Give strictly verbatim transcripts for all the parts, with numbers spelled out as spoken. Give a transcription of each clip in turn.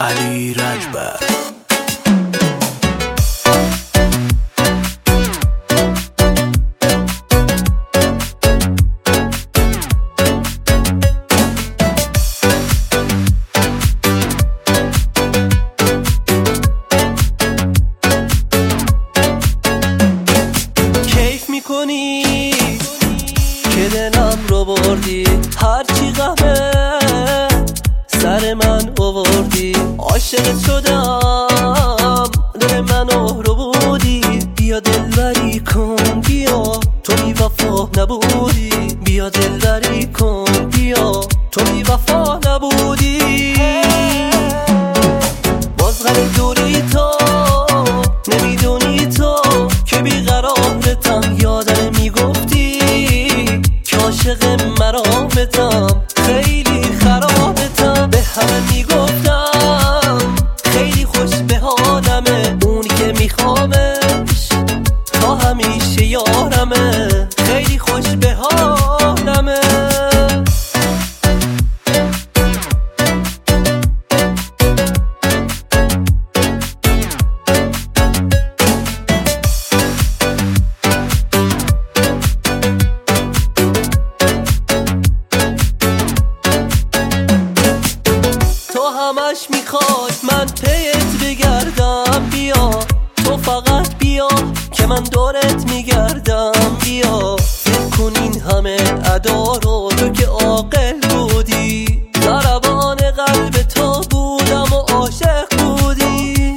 علی رجبر. کیف میکنی که دلم رو بردی، هرچی غمه سر من آوردی. عاشقت شدم دل منو رو بودی، بیا دلبری کن بیا تو بی وفا نبودی. بیا دلبری کن بیا تو بی وفا نبودی. باز غم دوری تو نمیدونی تو که بیقرارتم. یادم میگفتی که عاشق مرامتم، خیلی خرابتم. به همه میگفتم خیلی خوش به حالمه، اونی که میخوامش تا همیشه یارمه، خیلی خوش به حالمه. همش میخواد من پیت بگردم، بیا تو فقط بیا که من دورت میگردم. بیا فکر کن این همه ادا رو تو که عاقل بودی، ضربان قلب تو بودم و عاشق بودی.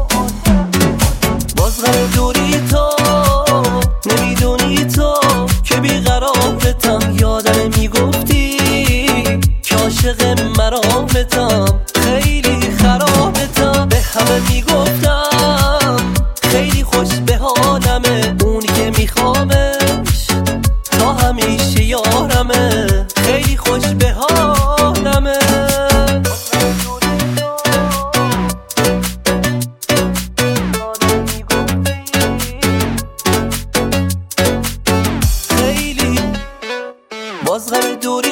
باز غم دوری تو نمیدونی تو که بیقرارتم. یادم میگفتی که عاشق مرامتم، خیلی خرابتم. به همه میگفتم خیلی خوش به حالمه، اونی که میخوامش تا همیشه یارمه، خیلی خوش به حالمه. خیلی باز غم دوری